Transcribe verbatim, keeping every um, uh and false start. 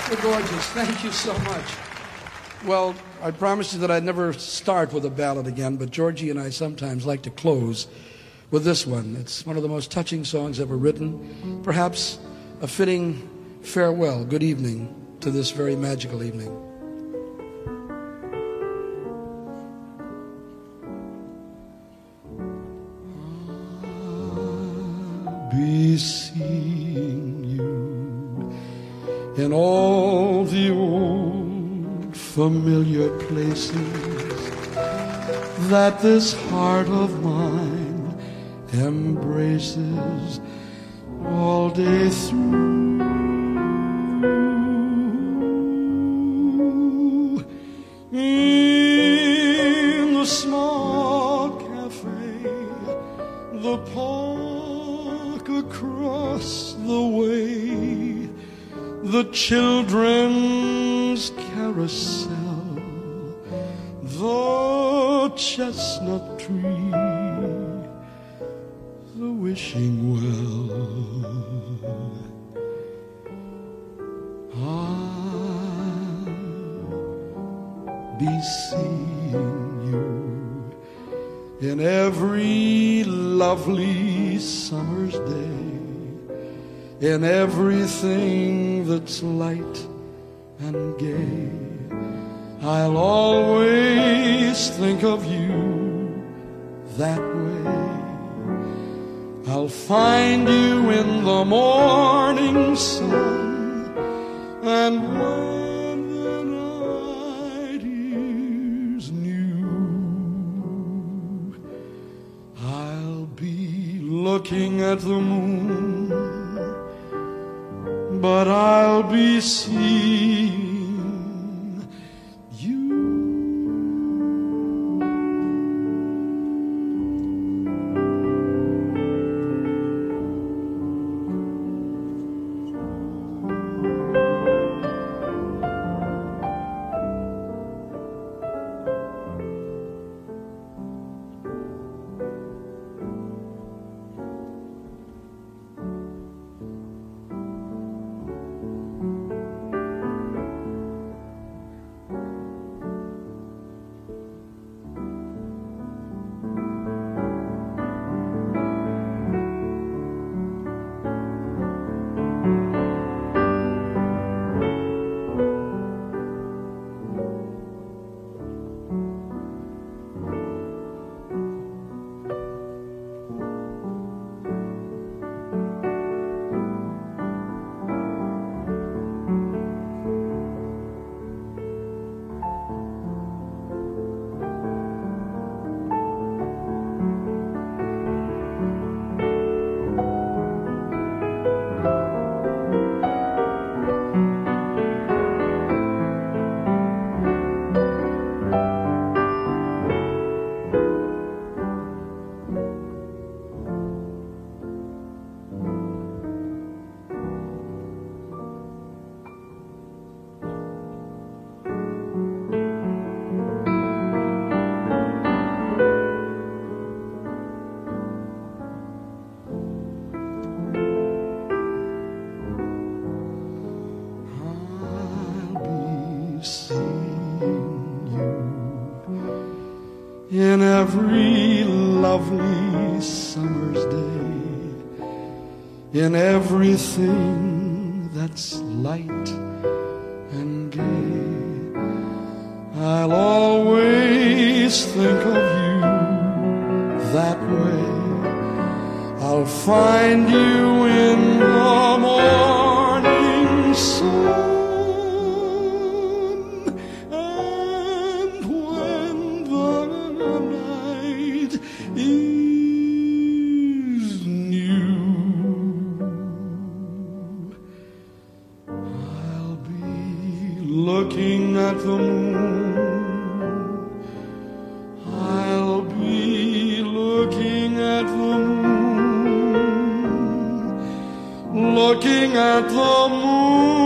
You're gorgeous. Thank you so much. Well, I promised you that I'd never start with a ballad again, but Georgie and I sometimes like to close with this one. It's one of the most touching songs ever written, perhaps a fitting farewell, good evening to this very magical evening. I'll be seeing you in all the old familiar places that this heart of mine embraces all day through. In the small cafe, the park across the way, the children's carousel, the chestnut tree, the wishing well. I'll be seeing you in every lovely summer's day, in everything that's light and gay. I'll always think of you that way. I'll find you in the morning sun, and when the night is new, I'll be looking at the moon, but I'll be seeing in every lovely summer's day, in everything that's light and gay. I'll always think of you that way. I'll find you in the morning sun. Looking at the moon, I'll be looking at the moon, looking at the moon.